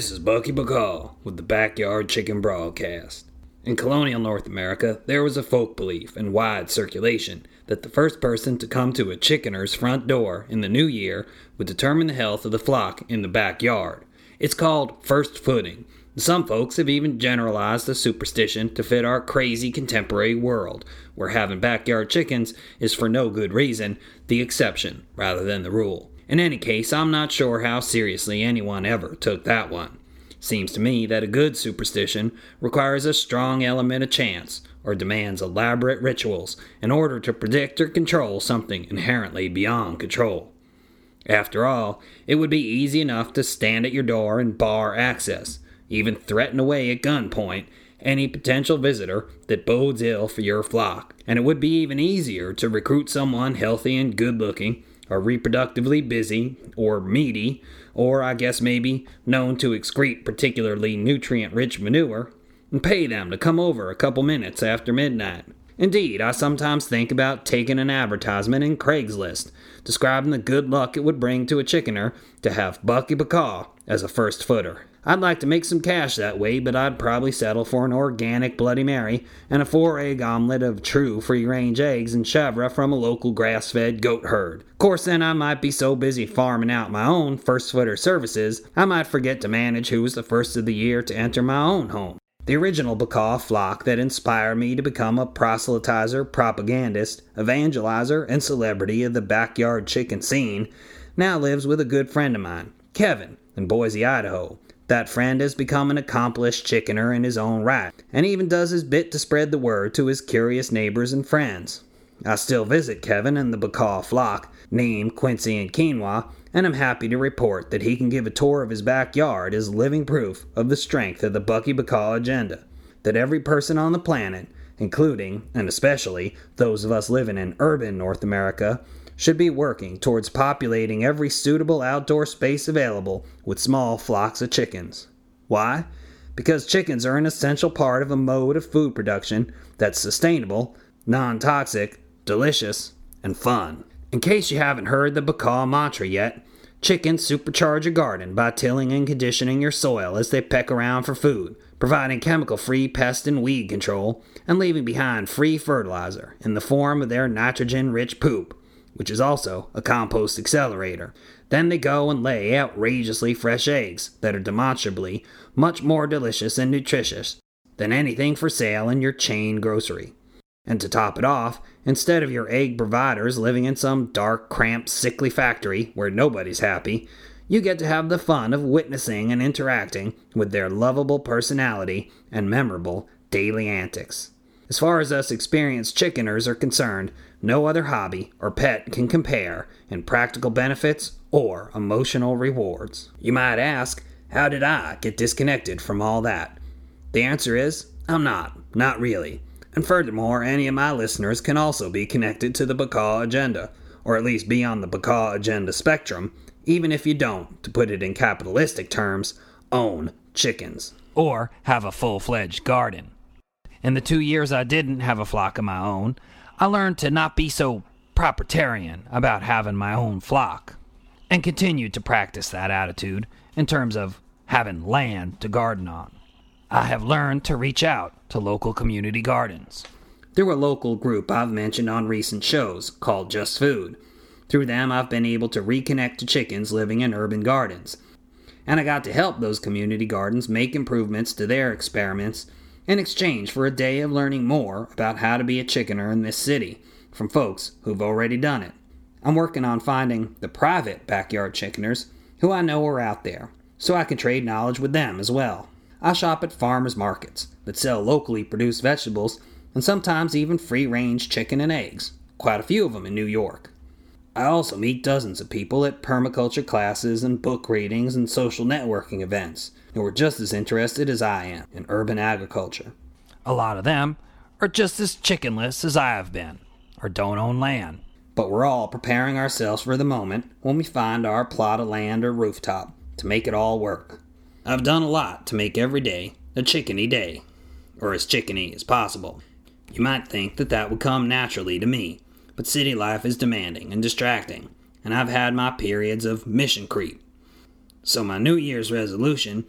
This is Bucky Bacall with the Backyard Chicken Broadcast. In colonial North America, there was a folk belief in wide circulation that the first person to come to a chickener's front door in the new year would determine the health of the flock in the backyard. It's called first footing. Some folks have even generalized the superstition to fit our crazy contemporary world, where having backyard chickens is for no good reason the exception rather than the rule. In any case, I'm not sure how seriously anyone ever took that one. Seems to me that a good superstition requires a strong element of chance, or demands elaborate rituals in order to predict or control something inherently beyond control. After all, it would be easy enough to stand at your door and bar access, even threaten away at gunpoint any potential visitor that bodes ill for your flock, and it would be even easier to recruit someone healthy and good-looking, or reproductively busy, or meaty, or I guess maybe known to excrete particularly nutrient-rich manure, and pay them to come over a couple minutes after midnight. Indeed, I sometimes think about taking an advertisement in Craigslist, describing the good luck it would bring to a chickener to have Bucky Bacall as a first footer. I'd like to make some cash that way, but I'd probably settle for an organic Bloody Mary and a 4-egg omelet of true free-range eggs and chèvre from a local grass-fed goat herd. Of course, then I might be so busy farming out my own first-footer services, I might forget to manage who was the first of the year to enter my own home. The original Bacall flock that inspired me to become a proselytizer, propagandist, evangelizer, and celebrity of the backyard chicken scene now lives with a good friend of mine, Kevin, in Boise, Idaho. That friend has become an accomplished chickener in his own right, and even does his bit to spread the word to his curious neighbors and friends. I still visit Kevin and the Bacall flock, named Quincy and Quinoa, and I'm happy to report that he can give a tour of his backyard as living proof of the strength of the Bucky Bacall agenda, that every person on the planet, including, and especially, those of us living in urban North America, should be working towards populating every suitable outdoor space available with small flocks of chickens. Why? Because chickens are an essential part of a mode of food production that's sustainable, non-toxic, delicious, and fun. In case you haven't heard the Bacall mantra yet, chickens supercharge a garden by tilling and conditioning your soil as they peck around for food, providing chemical-free pest and weed control, and leaving behind free fertilizer in the form of their nitrogen-rich poop, which is also a compost accelerator. Then they go and lay outrageously fresh eggs that are demonstrably much more delicious and nutritious than anything for sale in your chain grocery. And to top it off, instead of your egg providers living in some dark, cramped, sickly factory where nobody's happy, you get to have the fun of witnessing and interacting with their lovable personality and memorable daily antics. As far as us experienced chickeners are concerned, no other hobby or pet can compare in practical benefits or emotional rewards. You might ask, how did I get disconnected from all that? The answer is, I'm not really. And furthermore, any of my listeners can also be connected to the Bacall agenda, or at least be on the Bacall agenda spectrum, even if you don't, to put it in capitalistic terms, own chickens. Or have a full-fledged garden. In the 2 years I didn't have a flock of my own, I learned to not be so proprietarian about having my own flock, and continued to practice that attitude in terms of having land to garden on. I have learned to reach out to local community gardens. Through a local group I've mentioned on recent shows called Just Food. Through them I've been able to reconnect to chickens living in urban gardens, and I got to help those community gardens make improvements to their experiments in exchange for a day of learning more about how to be a chickener in this city from folks who've already done it. I'm working on finding the private backyard chickeners who I know are out there, so I can trade knowledge with them as well. I shop at farmers markets that sell locally produced vegetables and sometimes even free-range chicken and eggs, quite a few of them in New York. I also meet dozens of people at permaculture classes and book readings and social networking events who are just as interested as I am in urban agriculture. A lot of them are just as chickenless as I have been, or don't own land. But we're all preparing ourselves for the moment when we find our plot of land or rooftop to make it all work. I've done a lot to make every day a chickeny day, or as chickeny as possible. You might think that would come naturally to me, but city life is demanding and distracting, and I've had my periods of mission creep. So my New Year's resolution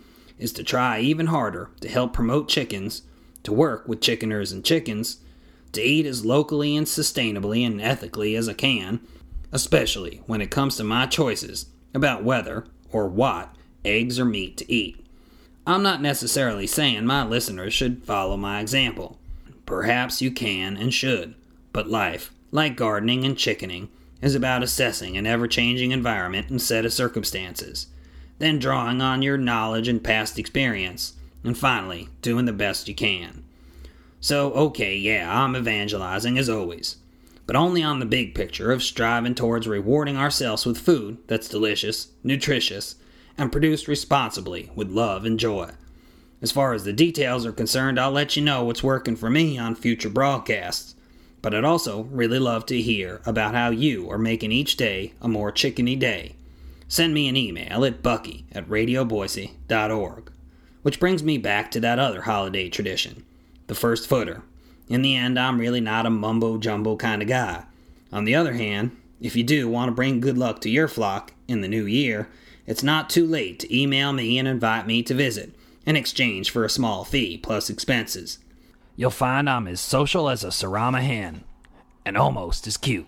is to try even harder to help promote chickens, to work with chickeners and chickens, to eat as locally and sustainably and ethically as I can, especially when it comes to my choices about whether or what eggs or meat to eat. I'm not necessarily saying my listeners should follow my example. Perhaps you can and should, but life, like gardening and chickening, is about assessing an ever-changing environment and set of circumstances, then drawing on your knowledge and past experience, and finally doing the best you can. So, okay, yeah, I'm evangelizing as always, but only on the big picture of striving towards rewarding ourselves with food that's delicious, nutritious, and produced responsibly with love and joy. As far as the details are concerned, I'll let you know what's working for me on future broadcasts, but I'd also really love to hear about how you are making each day a more chickeny day. Send me an email at bucky@radioboise.org. Which brings me back to that other holiday tradition, the first footer. In the end, I'm really not a mumbo-jumbo kind of guy. On the other hand, if you do want to bring good luck to your flock in the new year, it's not too late to email me and invite me to visit, in exchange for a small fee plus expenses. You'll find I'm as social as a Sarama hen, and almost as cute.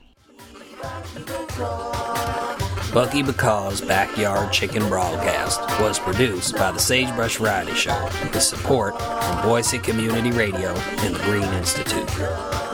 Bucky Bacall's Backyard Chicken Broadcast was produced by the Sagebrush Variety Show with support from Boise Community Radio and the Green Institute.